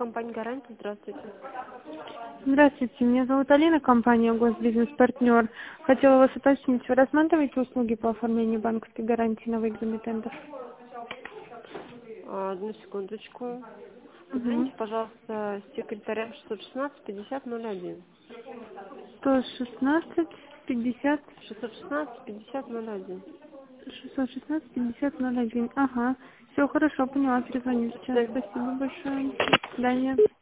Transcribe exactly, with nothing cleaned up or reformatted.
компания «Гарантия». Здравствуйте. Здравствуйте, меня зовут Алина, компания «Госбизнес-партнер». Хотела вас уточнить, вы рассматриваете услуги по оформлению банковской гарантии на выигранный тендер? А, Одну секундочку. Угу. Позвоните, пожалуйста, секретаря шестьсот шестнадцать пятьдесят ноль один. сто шестнадцать пятьдесят шестьсот шестнадцать пятьдесят ноль один. шестьсот шестнадцать пятьдесят ноль один. Ага, все хорошо, поняла, перезвоню До сейчас. свидания. Спасибо большое. До свидания.